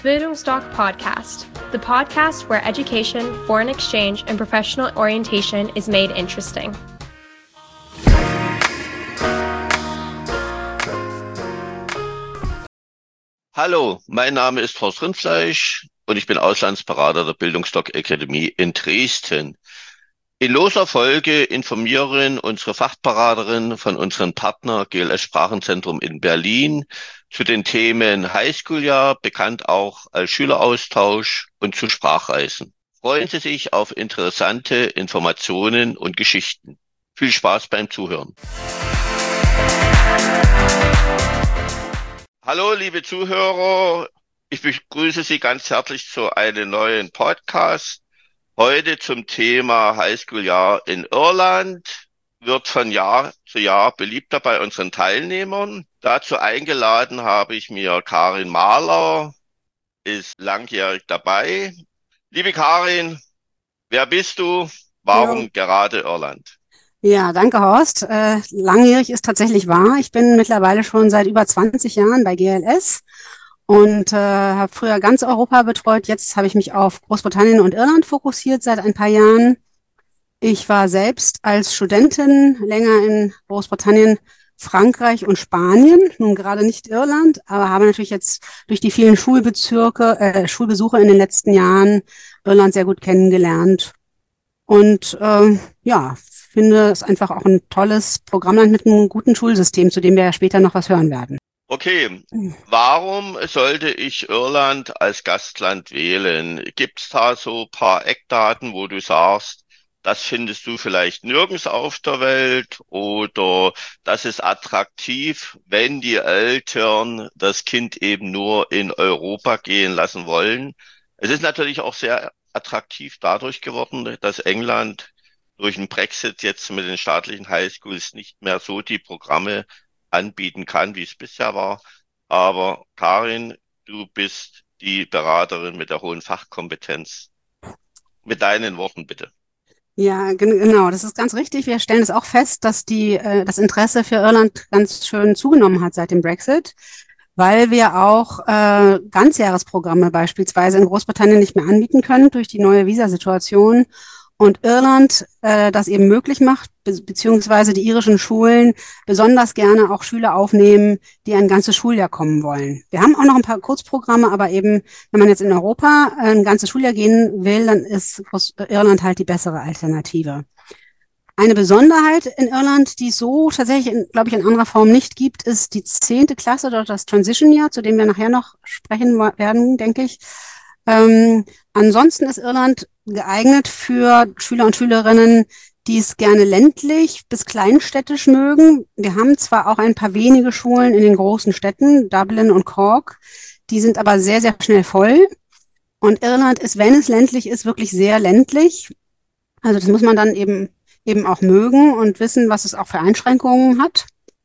Bildungsdoc Podcast, the podcast where education, foreign exchange, and professional orientation is made interesting. Hallo, mein Name ist Horst Rindfleisch und ich bin Auslandsberater der Bildungsdoc Akademie in Dresden. In loser Folge informieren unsere Fachberaterin von unserem Partner GLS Sprachenzentrum in Berlin zu den Themen Highschool-Jahr, bekannt auch als Schüleraustausch, und zu Sprachreisen. Freuen Sie sich auf interessante Informationen und Geschichten. Viel Spaß beim Zuhören. Hallo, liebe Zuhörer. Ich begrüße Sie ganz herzlich zu einem neuen Podcast. Heute zum Thema Highschool-Jahr in Irland. Wird von Jahr zu Jahr beliebter bei unseren Teilnehmern. Dazu eingeladen habe ich mir Karin Mahler, ist langjährig dabei. Liebe Karin, wer bist du? Warum gerade Irland? Ja, danke Horst. Langjährig ist tatsächlich wahr. Ich bin mittlerweile schon seit über 20 Jahren bei GLS und habe früher ganz Europa betreut. Jetzt habe ich mich auf Großbritannien und Irland fokussiert seit ein paar Jahren. Ich war selbst als Studentin länger in Großbritannien, Frankreich und Spanien, nun gerade nicht Irland, aber habe natürlich jetzt durch die vielen Schulbesuche in den letzten Jahren Irland sehr gut kennengelernt. Und finde es einfach auch ein tolles Programmland mit einem guten Schulsystem, zu dem wir ja später noch was hören werden. Okay, warum sollte ich Irland als Gastland wählen? Gibt es da so ein paar Eckdaten, wo du sagst, das findest du vielleicht nirgends auf der Welt, oder das ist attraktiv, wenn die Eltern das Kind eben nur in Europa gehen lassen wollen? Es ist natürlich auch sehr attraktiv dadurch geworden, dass England durch den Brexit jetzt mit den staatlichen Highschools nicht mehr so die Programme anbieten kann, wie es bisher war. Aber Karin, du bist die Beraterin mit der hohen Fachkompetenz. Mit deinen Worten bitte. Ja, genau, das ist ganz richtig. Wir stellen es auch fest, dass das Interesse für Irland ganz schön zugenommen hat seit dem Brexit, weil wir auch Ganzjahresprogramme beispielsweise in Großbritannien nicht mehr anbieten können durch die neue Visasituation. Und Irland das eben möglich macht, beziehungsweise die irischen Schulen besonders gerne auch Schüler aufnehmen, die ein ganzes Schuljahr kommen wollen. Wir haben auch noch ein paar Kurzprogramme, aber eben, wenn man jetzt in Europa ein ganzes Schuljahr gehen will, dann ist Irland halt die bessere Alternative. Eine Besonderheit in Irland, die es so tatsächlich, glaube ich, in anderer Form nicht gibt, ist die 10. Klasse, dort das Transition Year, zu dem wir nachher noch sprechen werden, denke ich. Ansonsten ist Irland geeignet für Schüler und Schülerinnen, die es gerne ländlich bis kleinstädtisch mögen. Wir haben zwar auch ein paar wenige Schulen in den großen Städten, Dublin und Cork, die sind aber sehr, sehr schnell voll. Und Irland ist, wenn es ländlich ist, wirklich sehr ländlich. Also das muss man dann eben auch mögen und wissen, was es auch für Einschränkungen hat.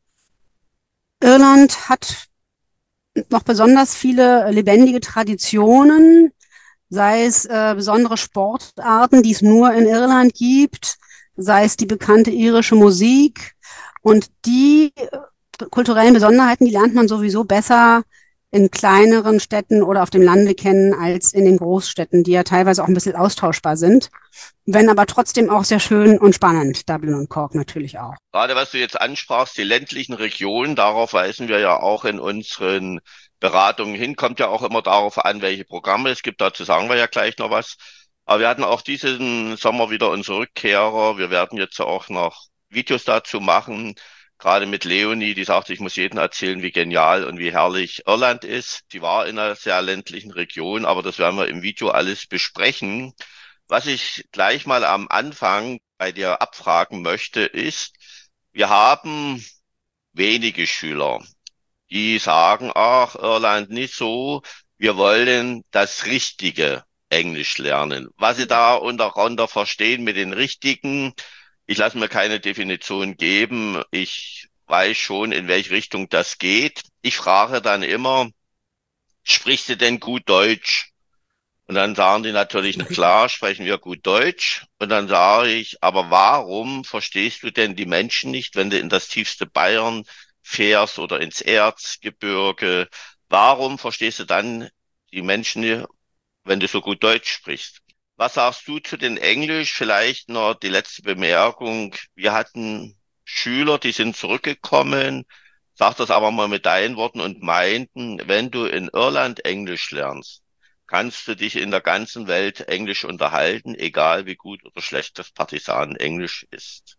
Irland hat noch besonders viele lebendige Traditionen, sei es besondere Sportarten, die es nur in Irland gibt, sei es die bekannte irische Musik. Und die kulturellen Besonderheiten, die lernt man sowieso besser in kleineren Städten oder auf dem Lande kennen als in den Großstädten, die ja teilweise auch ein bisschen austauschbar sind, wenn aber trotzdem auch sehr schön und spannend, Dublin und Cork natürlich auch. Gerade was du jetzt ansprachst, die ländlichen Regionen, darauf weisen wir ja auch in unseren Beratungen hin, kommt ja auch immer darauf an, welche Programme es gibt. Dazu sagen wir ja gleich noch was. Aber wir hatten auch diesen Sommer wieder unsere Rückkehrer. Wir werden jetzt auch noch Videos dazu machen, gerade mit Leonie, die sagt, ich muss jedem erzählen, wie genial und wie herrlich Irland ist. Sie war in einer sehr ländlichen Region, aber das werden wir im Video alles besprechen. Was ich gleich mal am Anfang bei dir abfragen möchte, ist, wir haben wenige Schüler, die sagen, ach, Irland nicht so, wir wollen das richtige Englisch lernen. Was sie da untereinander verstehen mit den richtigen, ich lasse mir keine Definition geben. Ich weiß schon, in welche Richtung das geht. Ich frage dann immer, sprichst du denn gut Deutsch? Und dann sagen die natürlich, na klar, sprechen wir gut Deutsch. Und dann sage ich, aber warum verstehst du denn die Menschen nicht, wenn du in das tiefste Bayern fährst oder ins Erzgebirge? Warum verstehst du dann die Menschen, wenn du so gut Deutsch sprichst. Was sagst du zu den Englisch? Vielleicht noch die letzte Bemerkung. Wir hatten Schüler, die sind zurückgekommen, sag das aber mal mit deinen Worten und meinten, wenn du in Irland Englisch lernst, kannst du dich in der ganzen Welt Englisch unterhalten, egal wie gut oder schlecht das Partisanenenglisch ist.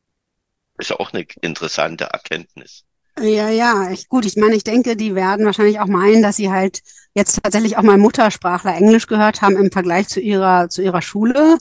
Ist ja auch eine interessante Erkenntnis. Ja, ja, gut, ich meine, ich denke, die werden wahrscheinlich auch meinen, dass sie halt jetzt tatsächlich auch mal Muttersprachler Englisch gehört haben im Vergleich zu ihrer Schule,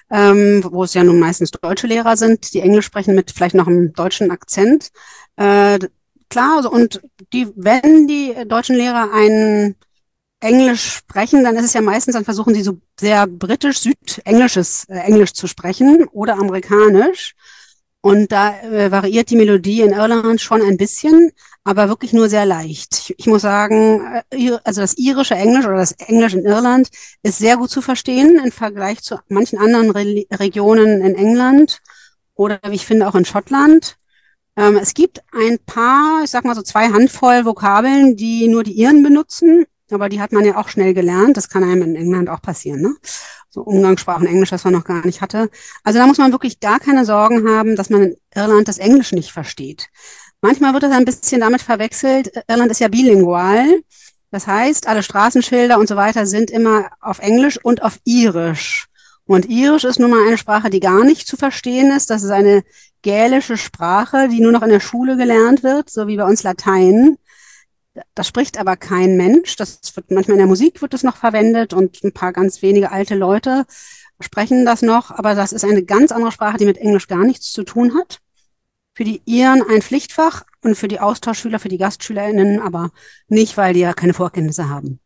wo es ja nun meistens deutsche Lehrer sind, die Englisch sprechen mit vielleicht noch einem deutschen Akzent. Äh, klar, also, und wenn die deutschen Lehrer ein Englisch sprechen, dann ist es ja meistens, dann versuchen sie so sehr britisch, südenglisches Englisch zu sprechen oder amerikanisch. Und da variiert die Melodie in Irland schon ein bisschen, aber wirklich nur sehr leicht. Ich muss sagen, also das irische Englisch oder das Englisch in Irland ist sehr gut zu verstehen im Vergleich zu manchen anderen Regionen in England oder wie ich finde auch in Schottland. Es gibt ein paar, ich sag mal so 2 Handvoll Vokabeln, die nur die Iren benutzen, aber die hat man ja auch schnell gelernt. Das kann einem in England auch passieren, ne? So Umgangssprachen Englisch, das man noch gar nicht hatte. Also da muss man wirklich gar keine Sorgen haben, dass man in Irland das Englisch nicht versteht. Manchmal wird das ein bisschen damit verwechselt. Irland ist ja bilingual. Das heißt, alle Straßenschilder und so weiter sind immer auf Englisch und auf Irisch. Und Irisch ist nun mal eine Sprache, die gar nicht zu verstehen ist. Das ist eine gälische Sprache, die nur noch in der Schule gelernt wird, so wie bei uns Latein. Das spricht aber kein Mensch. Das wird manchmal in der Musik wird es noch verwendet und ein paar ganz wenige alte Leute sprechen das noch. Aber das ist eine ganz andere Sprache, die mit Englisch gar nichts zu tun hat. Für die Iren ein Pflichtfach und für die Austauschschüler, für die GastschülerInnen aber nicht, weil die ja keine Vorkenntnisse haben.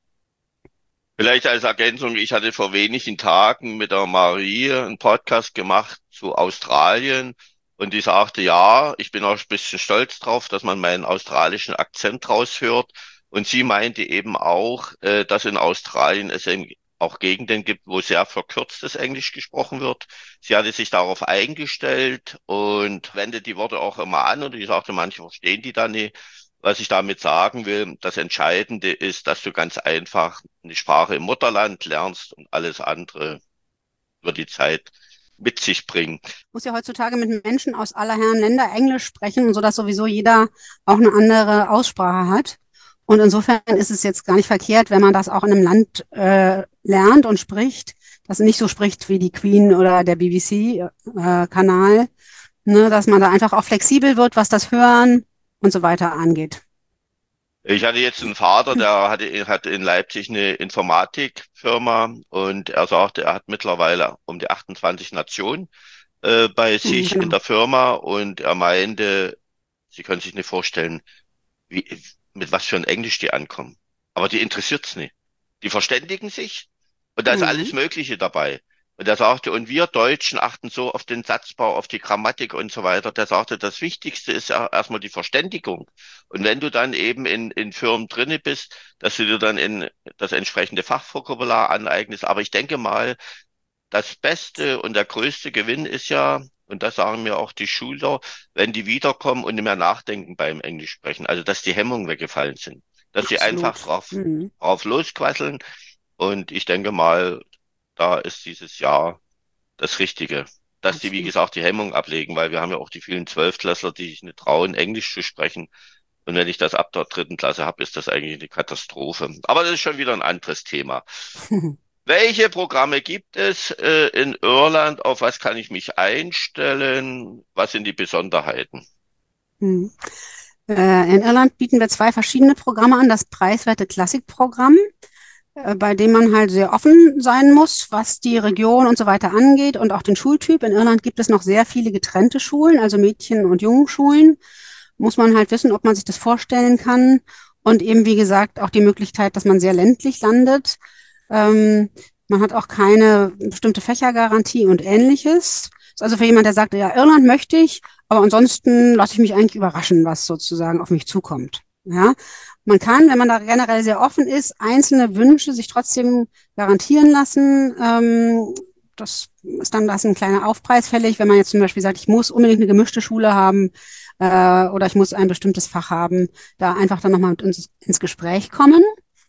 Vielleicht als Ergänzung, ich hatte vor wenigen Tagen mit der Marie einen Podcast gemacht zu Australien und die sagte, ja, ich bin auch ein bisschen stolz drauf, dass man meinen australischen Akzent raushört. Und sie meinte eben auch, dass in Australien es eben auch Gegenden gibt, wo sehr verkürztes Englisch gesprochen wird. Sie hatte sich darauf eingestellt und wendet die Worte auch immer an und die sagte, manche verstehen die dann nicht. Was ich damit sagen will, das Entscheidende ist, dass du ganz einfach eine Sprache im Mutterland lernst und alles andere wird die Zeit mit sich bringen. Muss ja heutzutage mit Menschen aus aller Herren Länder Englisch sprechen, sodass sowieso jeder auch eine andere Aussprache hat. Und insofern ist es jetzt gar nicht verkehrt, wenn man das auch in einem Land lernt und spricht, das nicht so spricht wie die Queen oder der BBC-Kanal, ne, dass man da einfach auch flexibel wird, was das Hören und so weiter angeht. Ich hatte jetzt einen Vater, der hat in Leipzig eine Informatikfirma und er sagte, er hat mittlerweile um die 28 Nationen bei sich in Genau. der Firma und er meinte, Sie können sich nicht vorstellen, mit was für ein Englisch die ankommen. Aber die interessiert's nicht. Die verständigen sich und da ist alles Mhm. Mögliche dabei. Und er sagte, und wir Deutschen achten so auf den Satzbau, auf die Grammatik und so weiter. Der sagte, das Wichtigste ist ja erstmal die Verständigung. Und wenn du dann eben in Firmen drinne bist, dass du dir dann in das entsprechende Fachvokabular aneignest. Aber ich denke mal, das Beste und der größte Gewinn ist ja, und das sagen mir auch die Schüler, wenn die wiederkommen und nicht mehr nachdenken beim Englisch sprechen. Also, dass die Hemmungen weggefallen sind. Dass sie einfach Absolut. Mhm. drauf losquasseln. Und ich denke mal, da ist dieses Jahr das Richtige. Dass die, wie Absolut. gesagt, die Hemmung ablegen, weil wir haben ja auch die vielen Zwölftklässler, die sich nicht trauen, Englisch zu sprechen. Und wenn ich das ab der 3. Klasse habe, ist das eigentlich eine Katastrophe. Aber das ist schon wieder ein anderes Thema. Welche Programme gibt es in Irland? Auf was kann ich mich einstellen? Was sind die Besonderheiten? Mhm. In Irland bieten wir 2 verschiedene Programme an. Das preiswerte Klassikprogramm, bei dem man halt sehr offen sein muss, was die Region und so weiter angeht und auch den Schultyp. In Irland gibt es noch sehr viele getrennte Schulen, also Mädchen- und Jungenschulen. Muss man halt wissen, ob man sich das vorstellen kann. Und eben, wie gesagt, auch die Möglichkeit, dass man sehr ländlich landet. Man hat auch keine bestimmte Fächergarantie und Ähnliches. Ist also für jemand, der sagt, ja, Irland möchte ich, aber ansonsten lasse ich mich eigentlich überraschen, was sozusagen auf mich zukommt. Ja, man kann, wenn man da generell sehr offen ist, einzelne Wünsche sich trotzdem garantieren lassen. Das ist dann das ein kleiner Aufpreis fällig, wenn man jetzt zum Beispiel sagt, ich muss unbedingt eine gemischte Schule haben oder ich muss ein bestimmtes Fach haben, da einfach dann nochmal mit uns ins Gespräch kommen.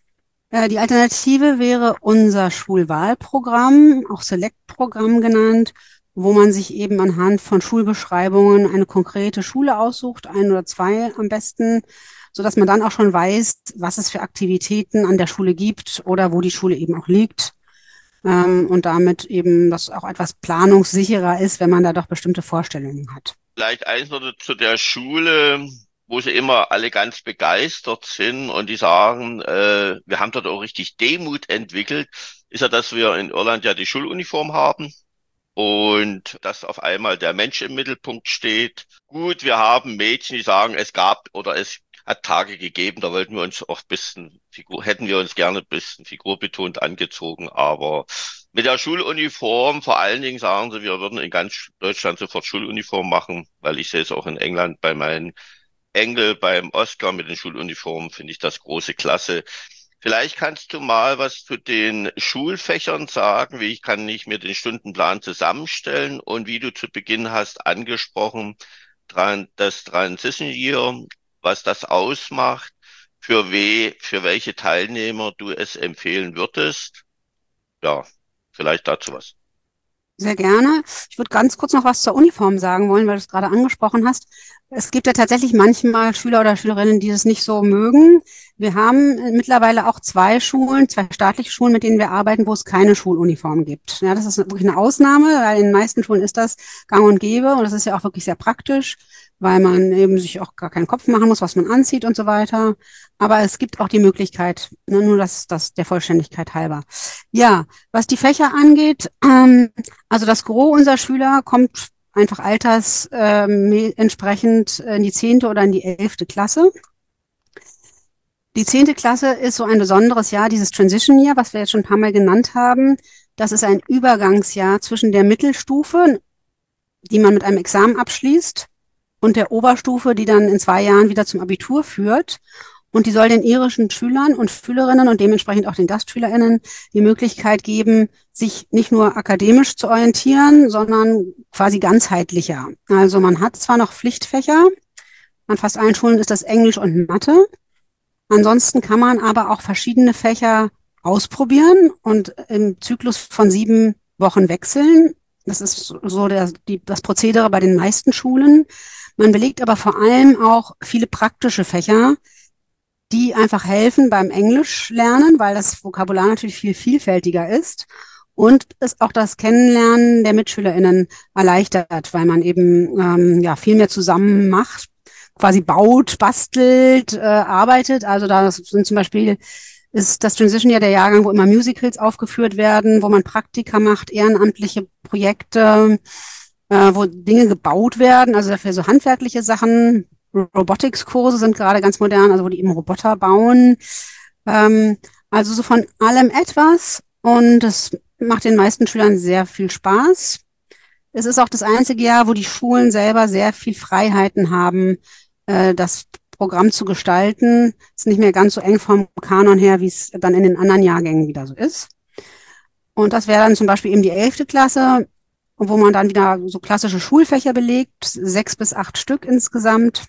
Die Alternative wäre unser Schulwahlprogramm, auch Select-Programm genannt, wo man sich eben anhand von Schulbeschreibungen eine konkrete Schule aussucht, ein oder zwei am besten, so dass man dann auch schon weiß, was es für Aktivitäten an der Schule gibt oder wo die Schule eben auch liegt. Und damit eben das auch etwas planungssicherer ist, wenn man da doch bestimmte Vorstellungen hat. Vielleicht eins noch zu der Schule, wo sie immer alle ganz begeistert sind und die sagen, wir haben dort auch richtig Demut entwickelt, ist ja, dass wir in Irland ja die Schuluniform haben und dass auf einmal der Mensch im Mittelpunkt steht. Gut, wir haben Mädchen, die sagen, es gab oder es hat Tage gegeben, da wollten wir uns auch ein bisschen hätten wir uns gerne ein bisschen figurbetont angezogen, aber mit der Schuluniform, vor allen Dingen sagen sie, wir würden in ganz Deutschland sofort Schuluniform machen, weil ich sehe es auch in England bei meinen Enkel beim Oscar mit den Schuluniformen, finde ich das große Klasse. Vielleicht kannst du mal was zu den Schulfächern sagen, wie kann ich mir den Stundenplan zusammenstellen und wie du zu Beginn hast angesprochen, das Transition Year, was das ausmacht, für welche Teilnehmer du es empfehlen würdest. Ja, vielleicht dazu was. Sehr gerne. Ich würde ganz kurz noch was zur Uniform sagen wollen, weil du es gerade angesprochen hast. Es gibt ja tatsächlich manchmal Schüler oder Schülerinnen, die es nicht so mögen. Wir haben mittlerweile auch zwei Schulen, zwei staatliche Schulen, mit denen wir arbeiten, wo es keine Schuluniform gibt. Ja, das ist wirklich eine Ausnahme, weil in den meisten Schulen ist das gang und gäbe und das ist ja auch wirklich sehr praktisch, weil man eben sich auch gar keinen Kopf machen muss, was man anzieht und so weiter. Aber es gibt auch die Möglichkeit, ne, nur das der Vollständigkeit halber. Ja, was die Fächer angeht, also das Gros unserer Schüler kommt einfach entsprechend in die 10. oder in die 11. Klasse. Die 10. Klasse ist so ein besonderes Jahr, dieses Transition Year, was wir jetzt schon ein paar Mal genannt haben. Das ist ein Übergangsjahr zwischen der Mittelstufe, die man mit einem Examen abschließt, und der Oberstufe, die dann in 2 Jahren wieder zum Abitur führt. Und die soll den irischen Schülern und Schülerinnen und dementsprechend auch den GastschülerInnen die Möglichkeit geben, sich nicht nur akademisch zu orientieren, sondern quasi ganzheitlicher. Also man hat zwar noch Pflichtfächer, an fast allen Schulen ist das Englisch und Mathe. Ansonsten kann man aber auch verschiedene Fächer ausprobieren und im Zyklus von 7 Wochen wechseln. Das ist so das Prozedere bei den meisten Schulen. Man belegt aber vor allem auch viele praktische Fächer, die einfach helfen beim Englisch lernen, weil das Vokabular natürlich viel vielfältiger ist und es auch das Kennenlernen der MitschülerInnen erleichtert, weil man eben ja viel mehr zusammen macht, quasi baut, bastelt, arbeitet. Also da sind zum Beispiel ist das Transition ja der Jahrgang, wo immer Musicals aufgeführt werden, wo man Praktika macht, ehrenamtliche Projekte, wo Dinge gebaut werden, also dafür so handwerkliche Sachen. Robotics-Kurse sind gerade ganz modern, also wo die eben Roboter bauen. Also so von allem etwas und es macht den meisten Schülern sehr viel Spaß. Es ist auch das einzige Jahr, wo die Schulen selber sehr viel Freiheiten haben, das Programm zu gestalten. Ist nicht mehr ganz so eng vom Kanon her, wie es dann in den anderen Jahrgängen wieder so ist. Und das wäre dann zum Beispiel eben die 11. Klasse, wo man dann wieder so klassische Schulfächer belegt, 6 bis 8 Stück insgesamt.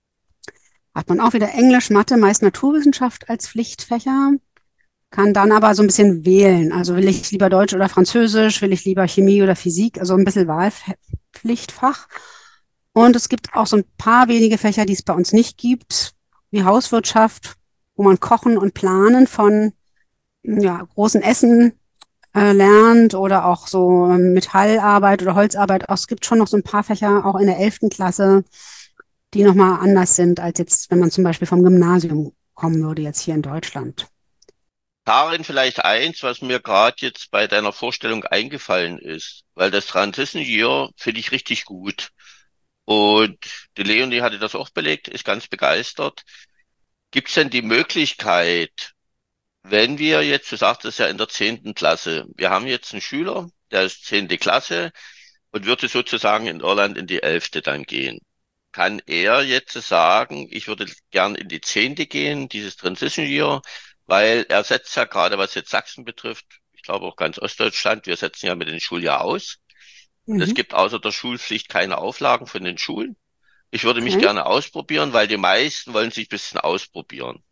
Hat man auch wieder Englisch, Mathe, meist Naturwissenschaft als Pflichtfächer, kann dann aber so ein bisschen wählen. Also will ich lieber Deutsch oder Französisch, will ich lieber Chemie oder Physik, also ein bisschen Wahlpflichtfach. Und es gibt auch so ein paar wenige Fächer, die es bei uns nicht gibt, wie Hauswirtschaft, wo man Kochen und Planen von ja, großen Essen lernt oder auch so Metallarbeit oder Holzarbeit. Auch, es gibt schon noch so ein paar Fächer, auch in der 11. Klasse, die nochmal anders sind, als jetzt, wenn man zum Beispiel vom Gymnasium kommen würde, jetzt hier in Deutschland. Karin, vielleicht eins, was mir gerade jetzt bei deiner Vorstellung eingefallen ist, weil das Transition Year finde ich richtig gut. Und die Leonie hatte das auch belegt, ist ganz begeistert. Gibt es denn die Möglichkeit, wenn wir jetzt, du sagtest ja in der 10. Klasse, wir haben jetzt einen Schüler, der ist 10. Klasse und würde sozusagen in Irland in die 11. dann gehen. Kann er jetzt sagen, ich würde gern in die 10. gehen, dieses Transition Year, weil er setzt ja gerade, was jetzt Sachsen betrifft, ich glaube auch ganz Ostdeutschland, wir setzen ja mit den Schuljahr aus. Und es Mhm. gibt außer der Schulpflicht keine Auflagen von den Schulen. Ich würde mich Okay. gerne ausprobieren, weil die meisten wollen sich ein bisschen ausprobieren.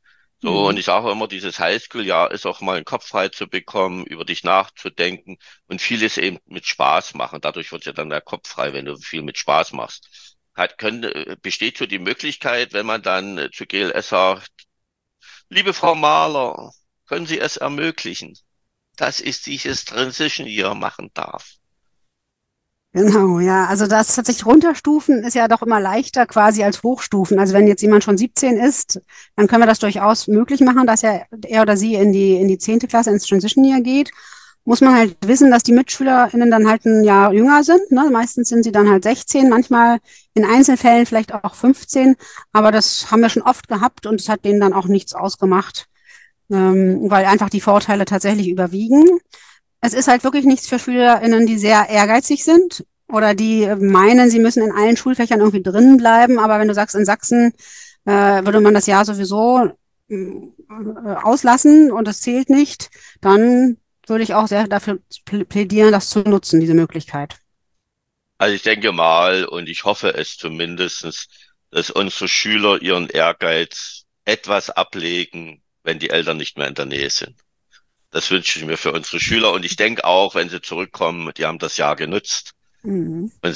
So, und Mhm. ich sage immer, dieses Highschool-Jahr ist auch mal den Kopf frei zu bekommen, über dich nachzudenken und vieles eben mit Spaß machen. Dadurch wird ja dann der Kopf frei, wenn du viel mit Spaß machst. Besteht so die Möglichkeit, wenn man dann zu GLS sagt, liebe Frau Mahler, können Sie es ermöglichen, dass ich dieses Transition Year machen darf? Genau, ja. Also das tatsächlich runterstufen ist ja doch immer leichter quasi als hochstufen. Also wenn jetzt jemand schon 17 ist, dann können wir das durchaus möglich machen, dass er oder sie in die 10. Klasse ins Transition Year geht. Muss man halt wissen, dass die MitschülerInnen dann halt ein Jahr jünger sind. Ne? Meistens sind sie dann halt 16, manchmal in Einzelfällen vielleicht auch 15. Aber das haben wir schon oft gehabt und es hat denen dann auch nichts ausgemacht, weil einfach die Vorteile tatsächlich überwiegen. Es ist halt wirklich nichts für SchülerInnen, die sehr ehrgeizig sind oder die meinen, sie müssen in allen Schulfächern irgendwie drin bleiben. Aber wenn du sagst, in Sachsen würde man das Jahr sowieso auslassen und es zählt nicht, dann würde ich auch sehr dafür plädieren, das zu nutzen, diese Möglichkeit. Also ich denke mal und ich hoffe es zumindestens, dass unsere Schüler ihren Ehrgeiz etwas ablegen, wenn die Eltern nicht mehr in der Nähe sind. Das wünsche ich mir für unsere Schüler und ich denke auch, wenn sie zurückkommen, die haben das Jahr genutzt Mhm. und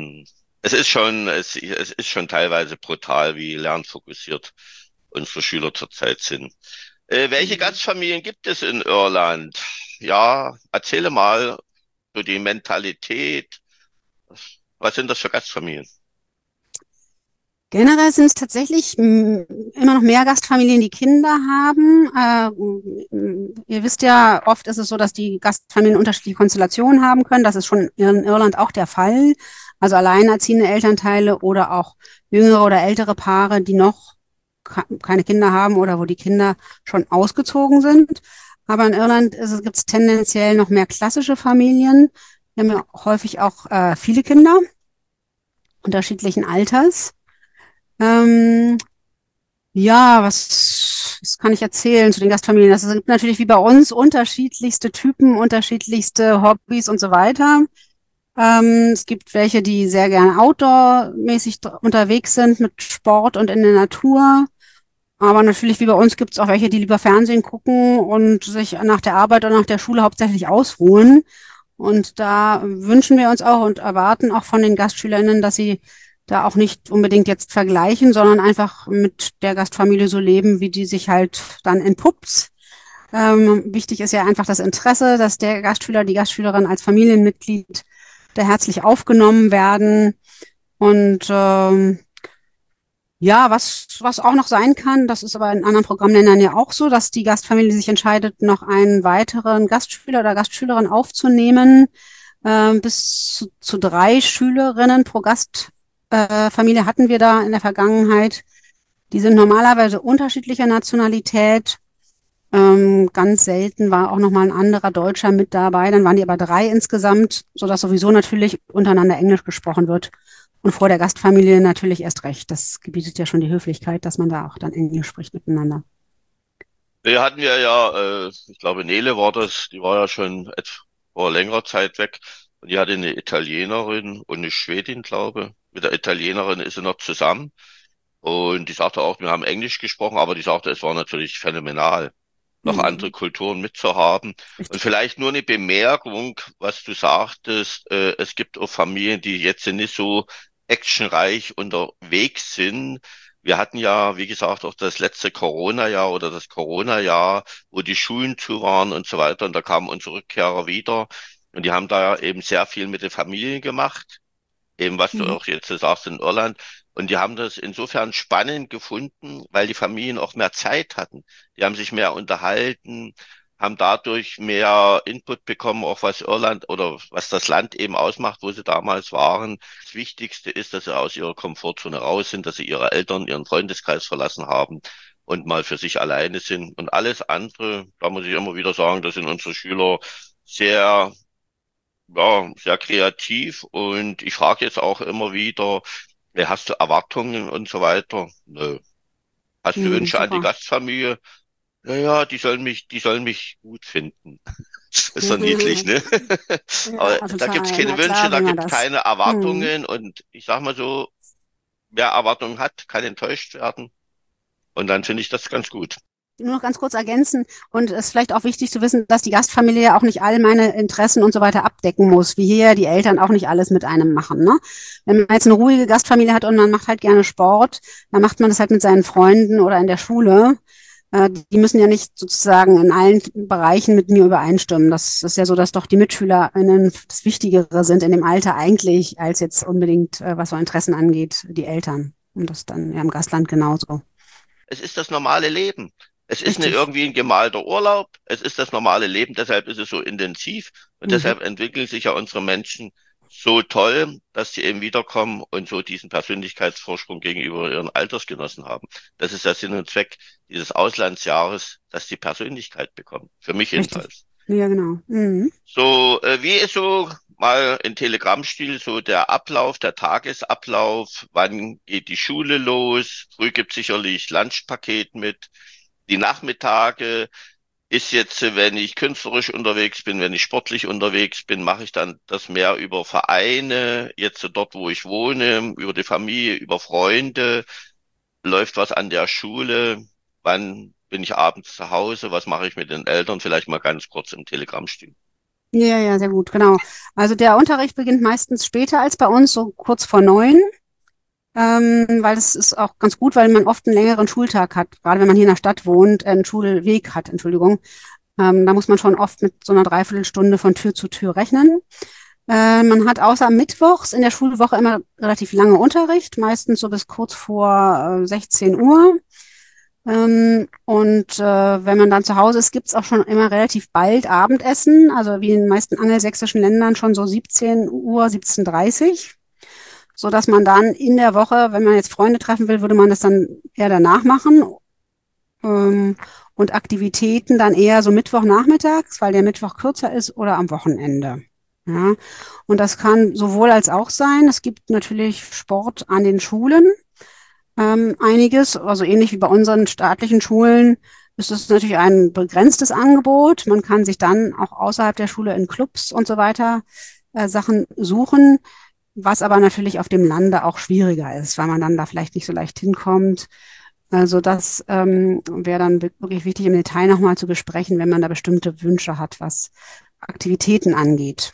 es ist schon teilweise brutal, wie lernfokussiert unsere Schüler zurzeit sind. Welche Mhm. Gastfamilien gibt es in Irland? Ja, erzähle mal so die Mentalität. Was sind das für Gastfamilien? Generell sind es tatsächlich immer noch mehr Gastfamilien, die Kinder haben. Ihr wisst ja, oft ist es so, dass die Gastfamilien unterschiedliche Konstellationen haben können. Das ist schon in Irland auch der Fall. Also alleinerziehende Elternteile oder auch jüngere oder ältere Paare, die noch keine Kinder haben oder wo die Kinder schon ausgezogen sind. Aber in Irland gibt es tendenziell noch mehr klassische Familien. Wir haben ja häufig auch viele Kinder unterschiedlichen Alters. Ähm, ja, was kann ich erzählen zu den Gastfamilien? Es gibt natürlich wie bei uns unterschiedlichste Typen, unterschiedlichste Hobbys und so weiter. Es gibt welche, die sehr gerne outdoor-mäßig unterwegs sind mit Sport und in der Natur. Aber natürlich wie bei uns gibt es auch welche, die lieber Fernsehen gucken und sich nach der Arbeit oder nach der Schule hauptsächlich ausruhen. Und da wünschen wir uns auch und erwarten auch von den GastschülerInnen, dass sie da auch nicht unbedingt jetzt vergleichen, sondern einfach mit der Gastfamilie so leben, wie die sich halt dann entpuppt. Wichtig ist ja einfach das Interesse, dass der Gastschüler, die Gastschülerin als Familienmitglied da herzlich aufgenommen werden. Und ja, was auch noch sein kann, das ist aber in anderen Programmländern ja auch so, dass die Gastfamilie sich entscheidet, noch einen weiteren Gastschüler oder Gastschülerin aufzunehmen, bis zu 3 Schülerinnen pro Gastfamilie hatten wir da in der Vergangenheit. Die sind normalerweise unterschiedlicher Nationalität. Ganz selten war auch noch mal ein anderer Deutscher mit dabei. Dann waren die aber 3 insgesamt, sodass sowieso natürlich untereinander Englisch gesprochen wird. Und vor der Gastfamilie natürlich erst recht. Das gebietet ja schon die Höflichkeit, dass man da auch dann Englisch spricht miteinander. Wir hatten ich glaube, Nele war das, die war ja schon vor längerer Zeit weg und die hatte eine Italienerin und eine Schwedin, glaube. Mit der Italienerin ist sie noch zusammen und die sagte auch, wir haben Englisch gesprochen, aber die sagte, es war natürlich phänomenal, noch andere Hm, Kulturen mitzuhaben. Und richtig. vielleicht nur eine Bemerkung, was du sagtest, es gibt auch Familien, die jetzt nicht so actionreich unterwegs sind. Wir hatten ja, wie gesagt, auch das letzte Corona-Jahr oder das Corona-Jahr, wo die Schulen zu waren und so weiter. Und da kamen unsere Rückkehrer wieder. Und die haben da eben sehr viel mit den Familien gemacht, eben was du Mhm. auch jetzt sagst in Irland. Und die haben das insofern spannend gefunden, weil die Familien auch mehr Zeit hatten. Die haben sich mehr unterhalten, haben dadurch mehr Input bekommen, auch was Irland oder was das Land eben ausmacht, wo sie damals waren. Das Wichtigste ist, dass sie aus ihrer Komfortzone raus sind, dass sie ihre Eltern, ihren Freundeskreis verlassen haben und mal für sich alleine sind. Und alles andere, da muss ich immer wieder sagen, das sind unsere Schüler sehr sehr kreativ und ich frage jetzt auch immer wieder, hast du Erwartungen und so weiter? Nö. Hast du Hm, Wünsche an die super. Gastfamilie? Ja, ja, die sollen mich gut finden. Ist doch niedlich, ne? Aber Ja, da gibt's total. keine Na Wünsche, klar da will man gibt's das. keine Hm. Erwartungen und ich sag mal so, wer Erwartungen hat, kann enttäuscht werden und dann finde ich das ganz gut. nur noch ganz kurz ergänzen. Und es ist vielleicht auch wichtig zu wissen, dass die Gastfamilie ja auch nicht all meine Interessen und so weiter abdecken muss, wie hier die Eltern auch nicht alles mit einem machen. Ne? Wenn man jetzt eine ruhige Gastfamilie hat und man macht halt gerne Sport, dann macht man das halt mit seinen Freunden oder in der Schule. Die müssen ja nicht sozusagen in allen Bereichen mit mir übereinstimmen. Das ist ja so, dass doch die MitschülerInnen das Wichtigere sind in dem Alter eigentlich, als jetzt unbedingt, was so Interessen angeht, die Eltern. Und das dann ja im Gastland genauso. Es ist das normale Leben. Es ist nicht Richtig. irgendwie ein gemalter Urlaub. Es ist das normale Leben. Deshalb ist es so intensiv. Und Mhm. deshalb entwickeln sich ja unsere Menschen so toll, dass sie eben wiederkommen und so diesen Persönlichkeitsvorsprung gegenüber ihren Altersgenossen haben. Das ist der Sinn und Zweck dieses Auslandsjahres, dass die Persönlichkeit bekommen. Für mich Richtig. jedenfalls. Ja, genau. Mhm. So, wie ist so mal in Telegrammstil so der Ablauf, der Tagesablauf? Wann geht die Schule los? Früh gibt sicherlich Lunchpaket mit. Die Nachmittage ist jetzt, wenn ich künstlerisch unterwegs bin, wenn ich sportlich unterwegs bin, mache ich dann das mehr über Vereine, jetzt so dort, wo ich wohne, über die Familie, über Freunde. Läuft was an der Schule? Wann bin ich abends zu Hause? Was mache ich mit den Eltern? Vielleicht mal ganz kurz im Telegrammstil. Ja, ja, sehr gut, genau. Also der Unterricht beginnt meistens später als bei uns, so kurz vor 9, weil das ist auch ganz gut, weil man oft einen längeren Schultag hat, gerade wenn man hier in der Stadt wohnt, einen Schulweg hat, Entschuldigung. Da muss man schon oft mit so einer Dreiviertelstunde von Tür zu Tür rechnen. Man hat außer mittwochs in der Schulwoche immer relativ lange Unterricht, meistens so bis kurz vor 16 Uhr. Wenn man dann zu Hause ist, gibt's auch schon immer relativ bald Abendessen, also wie in den meisten angelsächsischen Ländern schon so 17 Uhr, 17:30, so dass man dann in der Woche, wenn man jetzt Freunde treffen will, würde man das dann eher danach machen. Und Aktivitäten dann eher so Mittwochnachmittags, weil der Mittwoch kürzer ist, oder am Wochenende. Ja, und das kann sowohl als auch sein. Es gibt natürlich Sport an den Schulen, einiges, also ähnlich wie bei unseren staatlichen Schulen ist es natürlich ein begrenztes Angebot. Man kann sich dann auch außerhalb der Schule in Clubs und so weiter Sachen suchen, was aber natürlich auf dem Lande auch schwieriger ist, weil man dann da vielleicht nicht so leicht hinkommt. Also das wäre dann wirklich wichtig im Detail nochmal zu besprechen, wenn man da bestimmte Wünsche hat, was Aktivitäten angeht.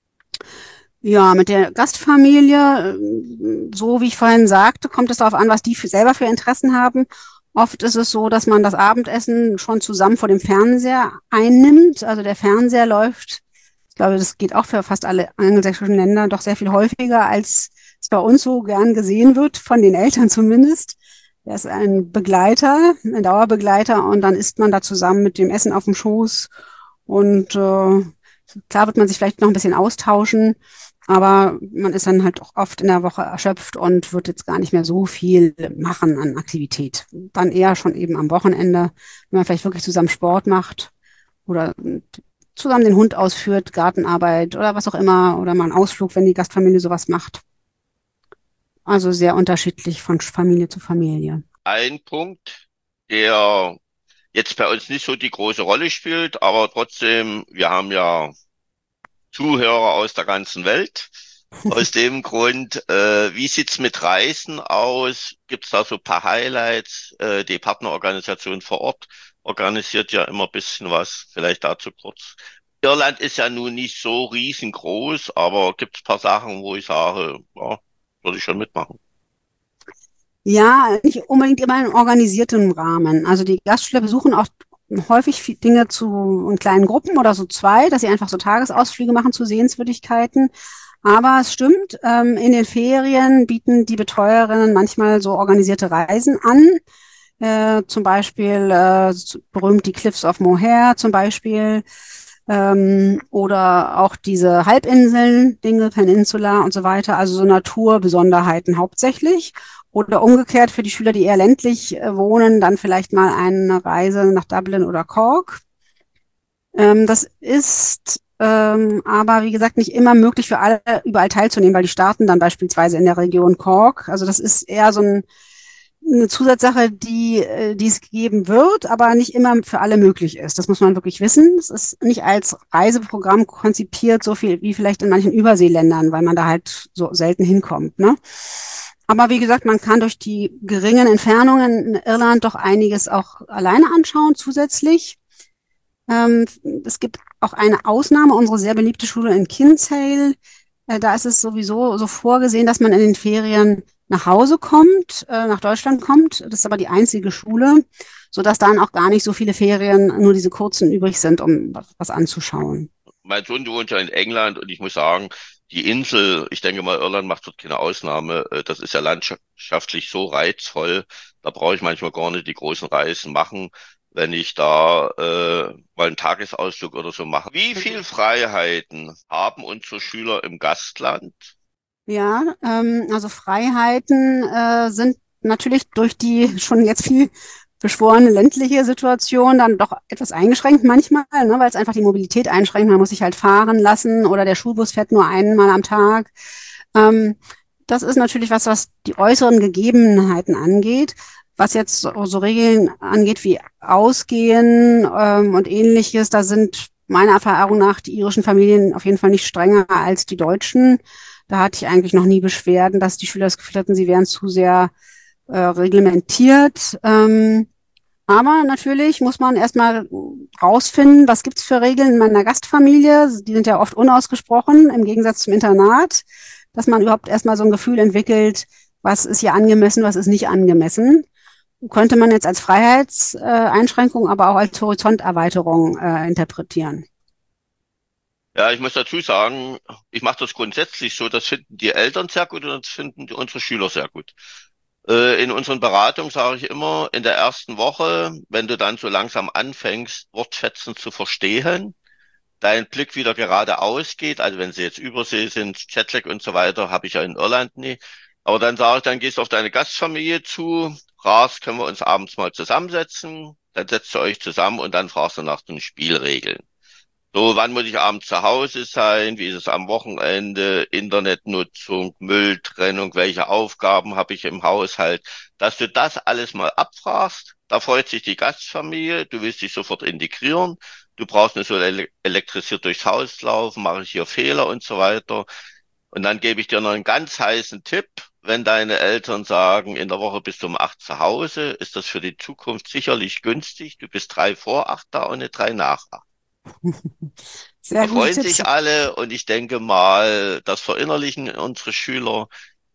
Ja, mit der Gastfamilie, so wie ich vorhin sagte, kommt es darauf an, was die selber für Interessen haben. Oft ist es so, dass man das Abendessen schon zusammen vor dem Fernseher einnimmt. Also der Fernseher läuft, ich glaube, das geht auch für fast alle angelsächsischen Länder, doch sehr viel häufiger, als es bei uns so gern gesehen wird, von den Eltern zumindest. Der ist ein Begleiter, ein Dauerbegleiter, und dann isst man da zusammen mit dem Essen auf dem Schoß. Und klar wird man sich vielleicht noch ein bisschen austauschen, aber man ist dann halt auch oft in der Woche erschöpft und wird jetzt gar nicht mehr so viel machen an Aktivität. Dann eher schon eben am Wochenende, wenn man vielleicht wirklich zusammen Sport macht oder zusammen den Hund ausführt, Gartenarbeit oder was auch immer, oder mal einen Ausflug, wenn die Gastfamilie sowas macht. Also sehr unterschiedlich von Familie zu Familie. Ein Punkt, der jetzt bei uns nicht so die große Rolle spielt, aber trotzdem, wir haben ja Zuhörer aus der ganzen Welt. Aus dem Grund, wie sieht's mit Reisen aus? Gibt's da so ein paar Highlights? Die Partnerorganisation vor Ort organisiert ja immer ein bisschen was. Vielleicht dazu kurz. Irland ist ja nun nicht so riesengroß, aber gibt's ein paar Sachen, wo ich sage, ja, würde ich schon mitmachen. Ja, nicht unbedingt immer in organisiertem Rahmen. Also die Gastgeber besuchen auch häufig Dinge in kleinen Gruppen oder so zwei, dass sie einfach so Tagesausflüge machen zu Sehenswürdigkeiten. Aber es stimmt, in den Ferien bieten die Betreuerinnen manchmal so organisierte Reisen an. Zum Beispiel berühmt die Cliffs of Moher zum Beispiel. Oder auch diese Halbinseln, Dingle Peninsula und so weiter, also so Naturbesonderheiten hauptsächlich. Oder umgekehrt für die Schüler, die eher ländlich wohnen, dann vielleicht mal eine Reise nach Dublin oder Cork. Das ist aber, wie gesagt, nicht immer möglich für alle, überall teilzunehmen, weil die starten dann beispielsweise in der Region Cork. Also das ist eher so eine Zusatzsache, die es geben wird, aber nicht immer für alle möglich ist. Das muss man wirklich wissen. Es ist nicht als Reiseprogramm konzipiert, so viel wie vielleicht in manchen Überseeländern, weil man da halt so selten hinkommt, ne? Aber wie gesagt, man kann durch die geringen Entfernungen in Irland doch einiges auch alleine anschauen zusätzlich. Es gibt auch eine Ausnahme, unsere sehr beliebte Schule in Kinsale. Da ist es sowieso so vorgesehen, dass man in den Ferien nach Hause kommt, nach Deutschland kommt. Das ist aber die einzige Schule, sodass dann auch gar nicht so viele Ferien, nur diese kurzen übrig sind, um was anzuschauen. Mein Sohn wohnt ja in England und ich muss sagen, die Insel, ich denke mal, Irland macht dort keine Ausnahme. Das ist ja landschaftlich so reizvoll. Da brauche ich manchmal gar nicht die großen Reisen machen, wenn ich da mal einen Tagesausflug oder so mache. Wie viel Freiheiten haben unsere Schüler im Gastland? Ja, also Freiheiten sind natürlich durch die schon jetzt viel beschworene ländliche Situation dann doch etwas eingeschränkt manchmal, ne, weil es einfach die Mobilität einschränkt. Man muss sich halt fahren lassen oder der Schulbus fährt nur einmal am Tag. Ähm, Das ist natürlich was die äußeren Gegebenheiten angeht. Was jetzt so Regeln angeht wie Ausgehen und ähnliches, da sind meiner Erfahrung nach die irischen Familien auf jeden Fall nicht strenger als die deutschen. Da hatte ich eigentlich noch nie Beschwerden, dass die Schüler das Gefühl hatten, sie wären zu sehr reglementiert. Aber natürlich muss man erstmal rausfinden, was gibt's für Regeln in meiner Gastfamilie. Die sind ja oft unausgesprochen, im Gegensatz zum Internat, dass man überhaupt erstmal so ein Gefühl entwickelt, was ist hier angemessen, was ist nicht angemessen. Könnte man jetzt als Freiheitseinschränkung, aber auch als Horizonterweiterung interpretieren. Ja, ich muss dazu sagen, ich mache das grundsätzlich so, das finden die Eltern sehr gut und das finden unsere Schüler sehr gut. In unseren Beratungen sage ich immer, in der ersten Woche, wenn du dann so langsam anfängst, Wortfetzen zu verstehen, dein Blick wieder geradeaus geht, also wenn sie jetzt Übersee sind, Jetlag und so weiter, habe ich ja in Irland nie. Aber dann sage ich, dann gehst du auf deine Gastfamilie zu, fragst, können wir uns abends mal zusammensetzen, dann setzt ihr euch zusammen und dann fragst du nach den Spielregeln. So, wann muss ich abends zu Hause sein? Wie ist es am Wochenende? Internetnutzung, Mülltrennung, welche Aufgaben habe ich im Haushalt? Dass du das alles mal abfragst, da freut sich die Gastfamilie, du willst dich sofort integrieren, du brauchst nicht so elektrisiert durchs Haus laufen, mache ich hier Fehler und so weiter. Und dann gebe ich dir noch einen ganz heißen Tipp. Wenn deine Eltern sagen, in der Woche bist du um 8 zu Hause, ist das für die Zukunft sicherlich günstig. Du bist 3 vor 8 da und nicht 3 nach 8. Sehr Da gute freuen Tipps. sich alle und ich denke mal, das verinnerlichen unsere Schüler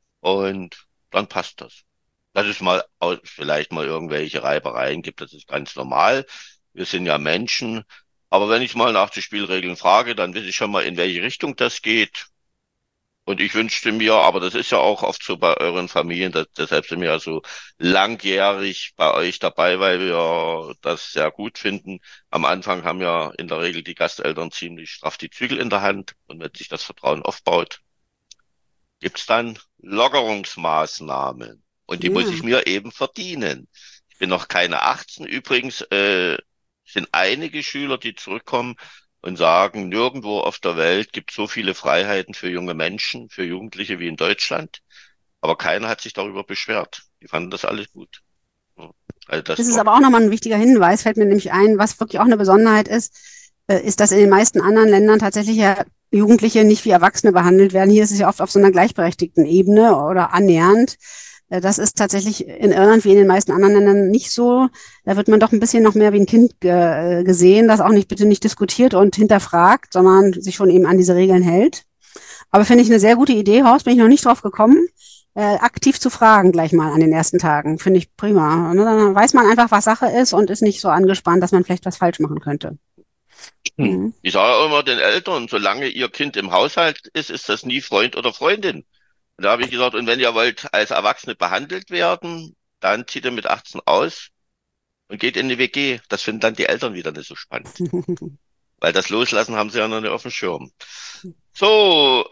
und dann passt das. Dass es mal vielleicht mal irgendwelche Reibereien gibt, das ist ganz normal. Wir sind ja Menschen. Aber wenn ich mal nach den Spielregeln frage, dann weiß ich schon mal, in welche Richtung das geht. Und ich wünschte mir, aber das ist ja auch oft so bei euren Familien, deshalb sind wir ja so langjährig bei euch dabei, weil wir das sehr gut finden. Am Anfang haben ja in der Regel die Gasteltern ziemlich straff die Zügel in der Hand. Und wenn sich das Vertrauen aufbaut, gibt's dann Lockerungsmaßnahmen. Und die muss ich Ja. mir eben verdienen. Ich bin noch keine 18. Übrigens sind einige Schüler, die zurückkommen und sagen, nirgendwo auf der Welt gibt es so viele Freiheiten für junge Menschen, für Jugendliche wie in Deutschland. Aber keiner hat sich darüber beschwert. Die fanden das alles gut. Ja, also Das das ist war, aber auch nochmal ein wichtiger Hinweis, fällt mir nämlich ein, was wirklich auch eine Besonderheit ist, dass in den meisten anderen Ländern tatsächlich ja Jugendliche nicht wie Erwachsene behandelt werden. Hier ist es ja oft auf so einer gleichberechtigten Ebene oder annähernd. Das ist tatsächlich in Irland wie in den meisten anderen Ländern nicht so. Da wird man doch ein bisschen noch mehr wie ein Kind gesehen, das auch nicht bitte nicht diskutiert und hinterfragt, sondern sich schon eben an diese Regeln hält. Aber finde ich eine sehr gute Idee, Horst, bin ich noch nicht drauf gekommen, aktiv zu fragen gleich mal an den ersten Tagen. Finde ich prima. Ne? Dann weiß man einfach, was Sache ist und ist nicht so angespannt, dass man vielleicht was falsch machen könnte. Mhm. ich sage auch immer den Eltern, solange ihr Kind im Haushalt ist, ist das nie Freund oder Freundin. Und da habe ich gesagt, und wenn ihr wollt als Erwachsene behandelt werden, dann zieht ihr mit 18 aus und geht in die WG. Das finden dann die Eltern wieder nicht so spannend. Weil das Loslassen haben sie ja noch nicht auf dem Schirm. So,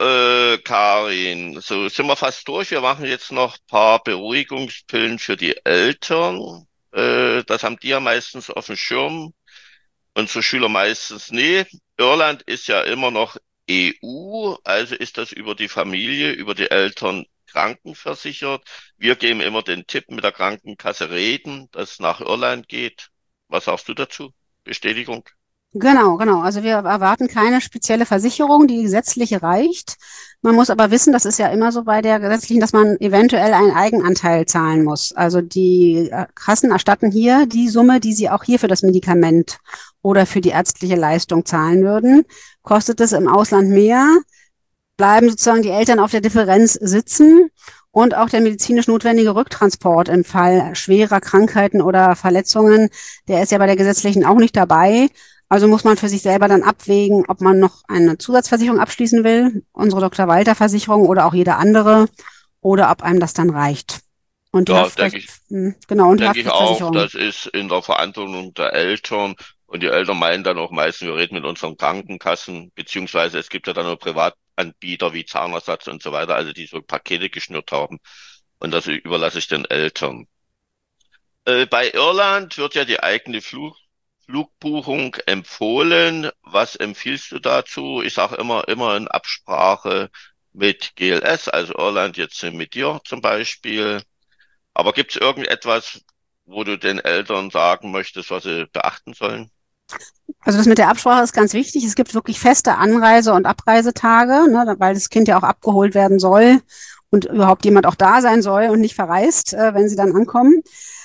Karin, so sind wir fast durch. Wir machen jetzt noch ein paar Beruhigungspillen für die Eltern. Das haben die ja meistens auf dem Schirm, unsere Schüler meistens nie. Irland ist ja immer noch EU, also ist das über die Familie, über die Eltern krankenversichert. Wir geben immer den Tipp mit der Krankenkasse reden, dass es nach Irland geht. Was sagst du dazu? Bestätigung? Genau, genau. Also wir erwarten keine spezielle Versicherung, die gesetzliche reicht. Man muss aber wissen, das ist ja immer so bei der gesetzlichen, dass man eventuell einen Eigenanteil zahlen muss. Also die Kassen erstatten hier die Summe, die sie auch hier für das Medikament oder für die ärztliche Leistung zahlen würden. Kostet es im Ausland mehr, bleiben sozusagen die Eltern auf der Differenz sitzen und auch der medizinisch notwendige Rücktransport im Fall schwerer Krankheiten oder Verletzungen, der ist ja bei der gesetzlichen auch nicht dabei. Also muss man für sich selber dann abwägen, ob man noch eine Zusatzversicherung abschließen will, unsere Dr. Walter Versicherung oder auch jede andere, oder ob einem das dann reicht. Und die Ja, genau, und die denke ich auch, Haftpflichtversicherung. das ist in der Verantwortung der Eltern. Und die Eltern meinen dann auch meistens, wir reden mit unseren Krankenkassen, beziehungsweise es gibt ja dann auch Privatanbieter wie Zahnersatz und so weiter, also die so Pakete geschnürt haben. Und das überlasse ich den Eltern. Bei Irland wird ja die eigene Flugbuchung empfohlen. Was empfiehlst du dazu? Ich sage immer in Absprache mit GLS, also Irland jetzt mit dir zum Beispiel. Aber gibt es irgendetwas, wo du den Eltern sagen möchtest, was sie beachten sollen? Also das mit der Absprache ist ganz wichtig. Es gibt wirklich feste Anreise- und Abreisetage, ne, weil das Kind ja auch abgeholt werden soll und überhaupt jemand auch da sein soll und nicht verreist, wenn sie dann ankommen.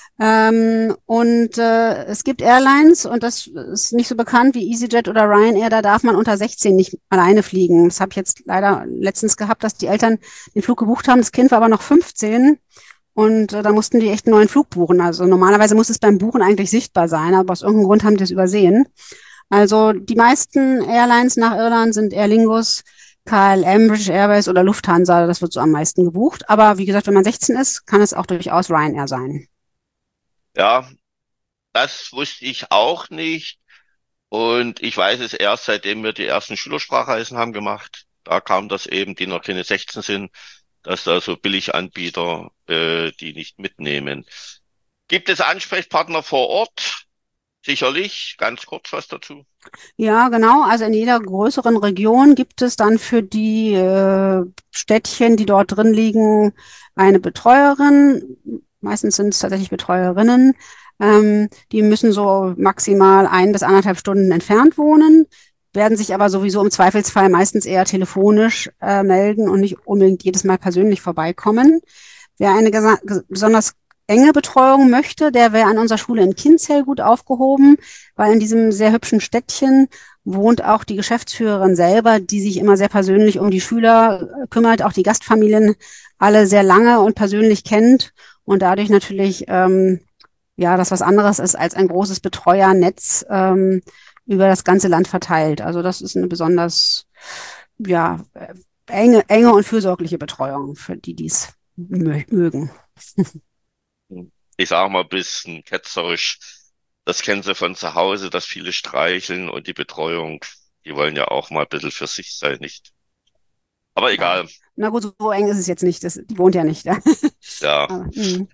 Es gibt Airlines, und das ist nicht so bekannt wie EasyJet oder Ryanair, da darf man unter 16 nicht alleine fliegen. Das habe ich jetzt leider letztens gehabt, dass die Eltern den Flug gebucht haben. Das Kind war aber noch 15 und da mussten die echt einen neuen Flug buchen. Also normalerweise muss es beim Buchen eigentlich sichtbar sein, aber aus irgendeinem Grund haben die es übersehen. Also die meisten Airlines nach Irland sind Aer Lingus, KLM, British Airways oder Lufthansa. Das wird so am meisten gebucht. Aber wie gesagt, wenn man 16 ist, kann es auch durchaus Ryanair sein. Ja, das wusste ich auch nicht. Und ich weiß es erst, seitdem wir die ersten Schülersprachreisen haben gemacht. Da kam das eben, die noch keine 16 sind, dass da so Billiganbieter die nicht mitnehmen. Gibt es Ansprechpartner vor Ort? Sicherlich. Ganz kurz was dazu. Ja, genau. Also in jeder größeren Region gibt es dann für die Städtchen, die dort drin liegen, eine Betreuerin. Meistens sind es tatsächlich Betreuerinnen. Die müssen so maximal 1 bis 1,5 Stunden entfernt wohnen, werden sich aber sowieso im Zweifelsfall meistens eher telefonisch melden und nicht unbedingt jedes Mal persönlich vorbeikommen. Wer eine besonders enge Betreuung möchte, der wäre an unserer Schule in Kinzell gut aufgehoben, weil in diesem sehr hübschen Städtchen wohnt auch die Geschäftsführerin selber, die sich immer sehr persönlich um die Schüler kümmert, auch die Gastfamilien alle sehr lange und persönlich kennt und dadurch natürlich ja das was anderes ist als ein großes Betreuernetz über das ganze Land verteilt. Also das ist eine besonders ja enge und fürsorgliche Betreuung für die, die es mögen. Ich sage mal ein bisschen ketzerisch. Das kennen sie von zu Hause, dass viele streicheln und die Betreuung, die wollen ja auch mal ein bisschen für sich sein, nicht? Aber Ja. egal. Na gut, so eng ist es jetzt nicht. Die wohnt ja nicht. Ja. Ja. Aber,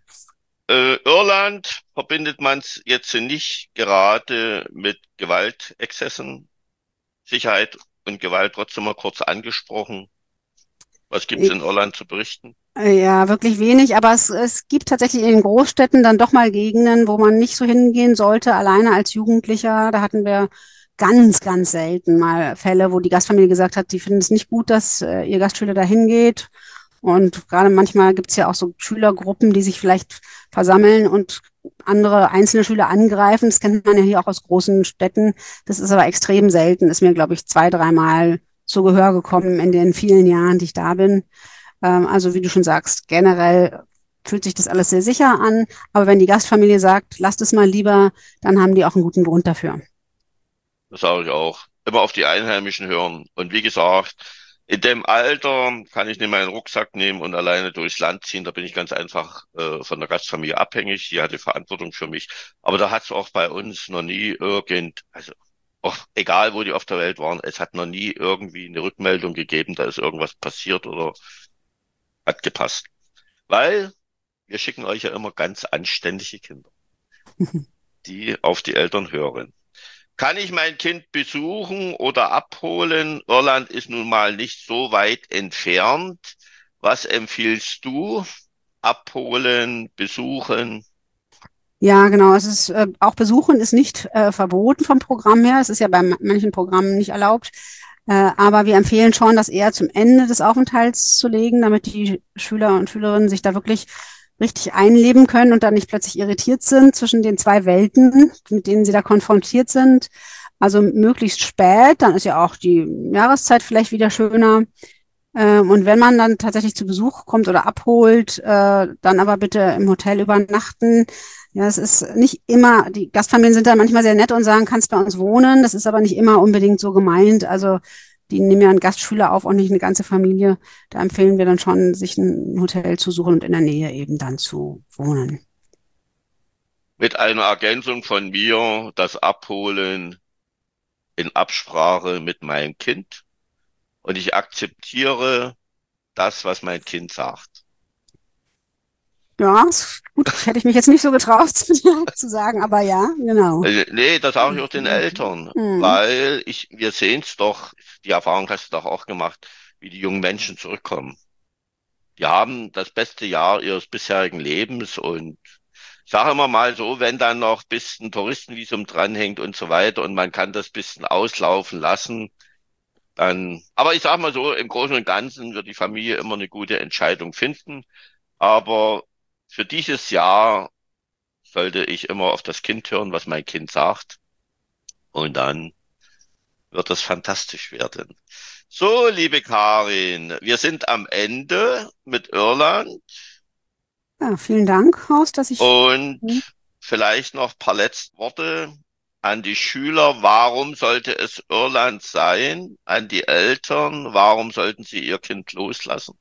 Irland verbindet man es jetzt nicht gerade mit Gewaltexzessen. Sicherheit und Gewalt trotzdem mal kurz angesprochen. Was gibt's in Irland zu berichten? ja, wirklich wenig, aber es gibt tatsächlich in den Großstädten dann doch mal Gegenden, wo man nicht so hingehen sollte, alleine als Jugendlicher. Da hatten wir ganz selten mal Fälle, wo die Gastfamilie gesagt hat, sie finden es nicht gut, dass ihr Gastschüler da hingeht. Und gerade manchmal gibt es ja auch so Schülergruppen, die sich vielleicht versammeln und andere einzelne Schüler angreifen. Das kennt man ja hier auch aus großen Städten. Das ist aber extrem selten. Ist mir, glaube ich, 2, 3 Mal zu Gehör gekommen in den vielen Jahren, die ich da bin. Also wie du schon sagst, generell fühlt sich das alles sehr sicher an. Aber wenn die Gastfamilie sagt, lasst es mal lieber, dann haben die auch einen guten Grund dafür. Das sage ich auch. Immer auf die Einheimischen hören. Und wie gesagt, in dem Alter kann ich nicht meinen Rucksack nehmen und alleine durchs Land ziehen. Da bin ich ganz einfach von der Gastfamilie abhängig. Die hat die Verantwortung für mich. Aber da hat es auch bei uns noch nie also auch egal wo die auf der Welt waren, es hat noch nie irgendwie eine Rückmeldung gegeben, da ist irgendwas passiert oder hat gepasst. Weil wir schicken euch ja immer ganz anständige Kinder, die auf die Eltern hören. Kann ich mein Kind besuchen oder abholen? Irland ist nun mal nicht so weit entfernt. Was empfiehlst du? Abholen, besuchen? Ja, genau. Es ist auch Besuchen ist nicht verboten vom Programm her. Es ist ja bei manchen Programmen nicht erlaubt. Aber wir empfehlen schon, das eher zum Ende des Aufenthalts zu legen, damit die Schüler und Schülerinnen sich da wirklich richtig einleben können und dann nicht plötzlich irritiert sind zwischen den zwei Welten, mit denen sie da konfrontiert sind. Also möglichst spät, dann ist ja auch die Jahreszeit vielleicht wieder schöner. Und wenn man dann tatsächlich zu Besuch kommt oder abholt, dann aber bitte im Hotel übernachten. Ja, es ist nicht immer, die Gastfamilien sind da manchmal sehr nett und sagen, kannst bei uns wohnen. Das ist aber nicht immer unbedingt so gemeint. Also die nehmen ja einen Gastschüler auf und nicht eine ganze Familie. Da empfehlen wir dann schon, sich ein Hotel zu suchen und in der Nähe eben dann zu wohnen. Mit einer Ergänzung von mir, das Abholen in Absprache mit meinem Kind. Und ich akzeptiere das, was mein Kind sagt. Ja, gut, hätte ich mich jetzt nicht so getraut zu sagen, aber ja, genau. Nee, das sage ich auch den Eltern, Mhm. weil wir sehen es doch, die Erfahrung hast du doch auch gemacht, wie die jungen Menschen zurückkommen. Die haben das beste Jahr ihres bisherigen Lebens und ich sage immer mal so, wenn dann noch ein bisschen Touristenvisum dranhängt und so weiter und man kann das bisschen auslaufen lassen, dann, aber ich sage mal so, im Großen und Ganzen wird die Familie immer eine gute Entscheidung finden. Aber für dieses Jahr sollte ich immer auf das Kind hören, was mein Kind sagt. Und dann wird das fantastisch werden. So, liebe Karin, wir sind am Ende mit Irland Ja, vielen Dank, Horst, dass ich. und vielleicht noch ein paar letzte Worte an die Schüler. Warum sollte es Irland sein? An die Eltern. Warum sollten sie ihr Kind loslassen?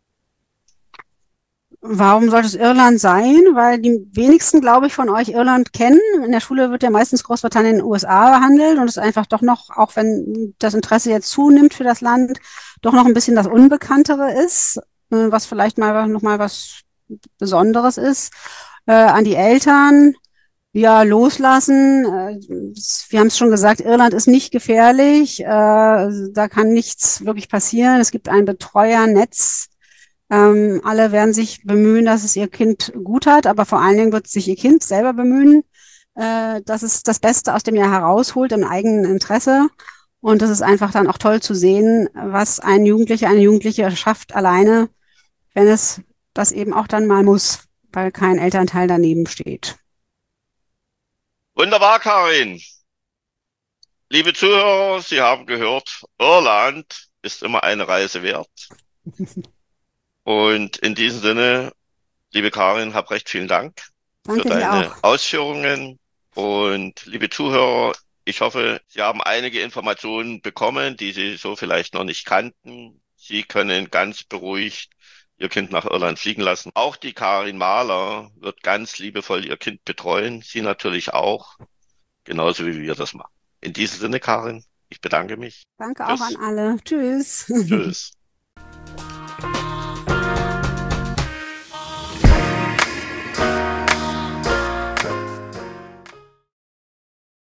Warum sollte es Irland sein? Weil die wenigsten, glaube ich, von euch Irland kennen. In der Schule wird ja meistens Großbritannien in den USA behandelt und es ist einfach doch noch, auch wenn das Interesse jetzt zunimmt für das Land, doch noch ein bisschen das Unbekanntere ist, was vielleicht mal noch mal was Besonderes ist. An die Eltern, ja, loslassen. Wir haben es schon gesagt, Irland ist nicht gefährlich. Da kann nichts wirklich passieren. Es gibt ein Betreuernetz. Alle werden sich bemühen, dass es ihr Kind gut hat, aber vor allen Dingen wird sich ihr Kind selber bemühen, dass es das Beste aus dem Jahr herausholt im eigenen Interesse. Und das ist einfach dann auch toll zu sehen, was ein Jugendlicher, eine Jugendliche schafft alleine, wenn es das eben auch dann mal muss, weil kein Elternteil daneben steht. Wunderbar, Karin. Liebe Zuhörer, Sie haben gehört, Irland ist immer eine Reise wert. Und in diesem Sinne, liebe Karin, hab recht vielen Dank für Danke dir deine auch. Ausführungen. Und liebe Zuhörer, ich hoffe, Sie haben einige Informationen bekommen, die Sie so vielleicht noch nicht kannten. Sie können ganz beruhigt Ihr Kind nach Irland fliegen lassen. Auch die Karin Mahler wird ganz liebevoll Ihr Kind betreuen. Sie natürlich auch, genauso wie wir das machen. In diesem Sinne, Karin, ich bedanke mich. Danke auch an Tschüss. alle. Tschüss. Tschüss.